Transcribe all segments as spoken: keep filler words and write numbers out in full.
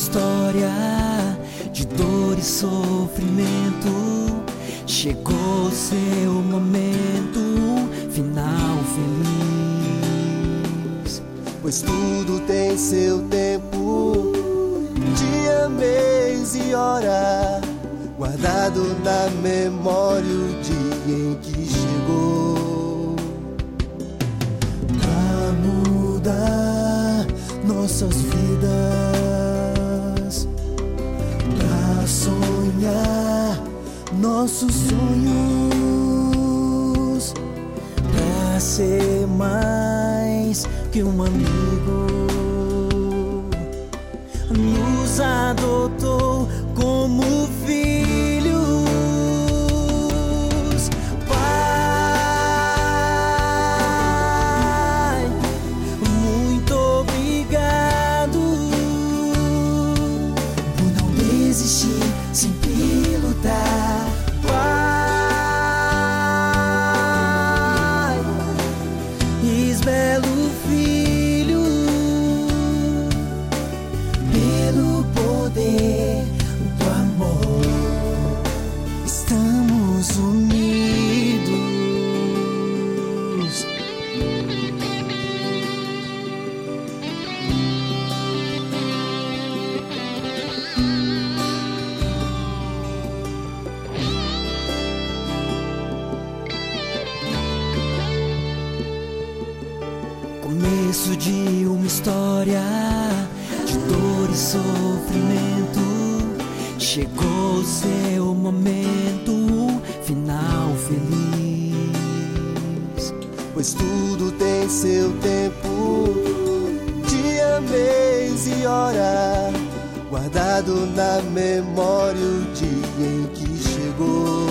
história de dor e sofrimento. Chegou seu momento, final feliz. Pois tudo tem seu tempo, dia, mês e hora, guardado na memória o dia em que chegou pra mudar nossas vidas, pra sonhar nossos sonhos, pra ser mais que um amigo. Nos adotou como filhos. Pai, muito obrigado por não desistir, sempre lutar. Pai, Isbelo Filho, pelo poder do amor, estamos unidos. Começo de uma história de dor e sofrimento. Chegou seu momento, final feliz. Pois tudo tem seu tempo, dia, mês e hora, guardado na memória o dia em que chegou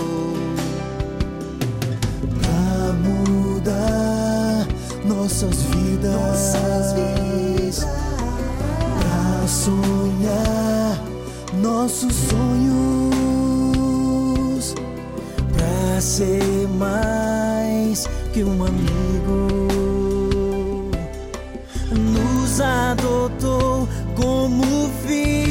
pra mudar nossas vidas, nossas vidas, pra sonhar nossos sonhos, pra ser mais que um amigo. Nos adotou como filhos.